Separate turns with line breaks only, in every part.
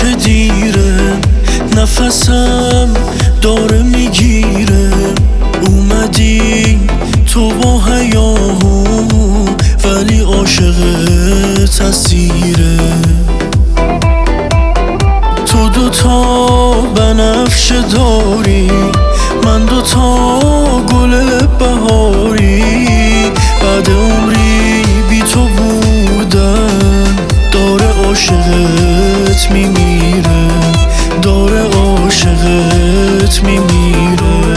که دیره، نفسم داره میگیره. اومدی تو با حیاهو ولی عاشق تصیره. تو دوتا بنفشه داری، من دوتا گل بهاری. بعد عمری بی تو بودن داره عاشقت میمیره، داره عاشقت میمیره.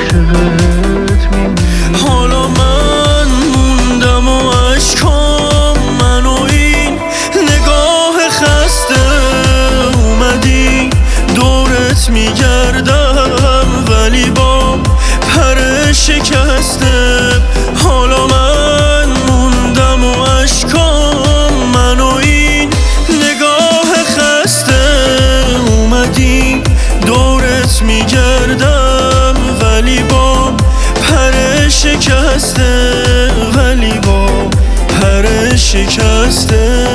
حالا من موندم و عشقام من و این نگاه خسته. اومدی دورت میگردم ولی با پر شکسته. حالا من موندم و عشقام من و این نگاه خسته. اومدی دورت میگردم ولی با پر شکسته، ولی با پر شکسته.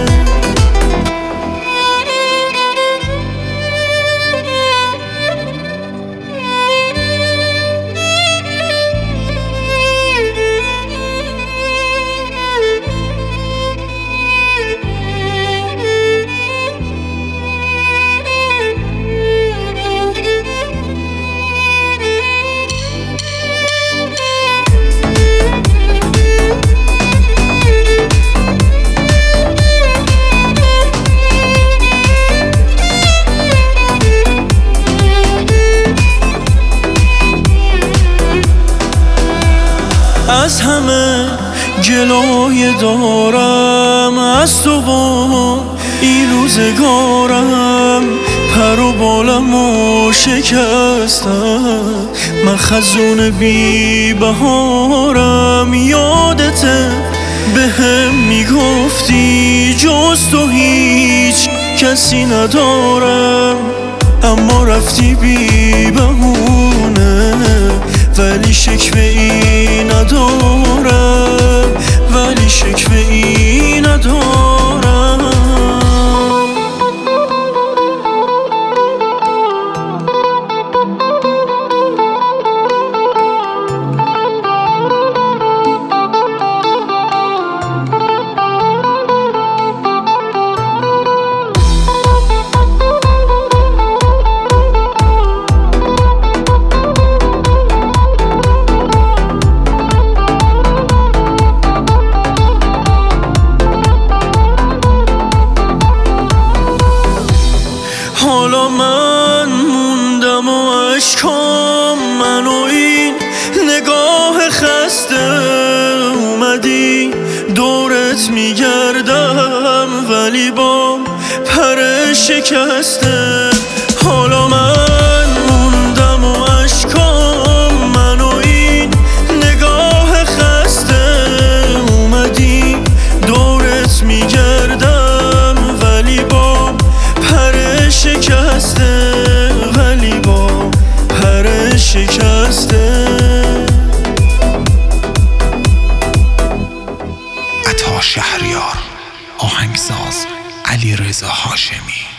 از همه جلوی دارم، از تو با این روزگارم. پر و بالم و شکستم، من خزون بی بهارم. یادته بهم میگفتی جز تو هیچ کسی ندارم، اما رفتی بی بهونه. ولی شکوه ای ندارم، ولی شکوه ای ندارم. حالا من موندم و عشقام من و این نگاه خسته. اومدی دورت میگردم ولی با پر شکسته. حالا من موندم و عشقام من و این نگاه خسته. اومدی دورت میگردم ولی با پر شکسته، ولی با پر شکسته.
عطا شهریار، آهنگساز علیرضا هاشمی.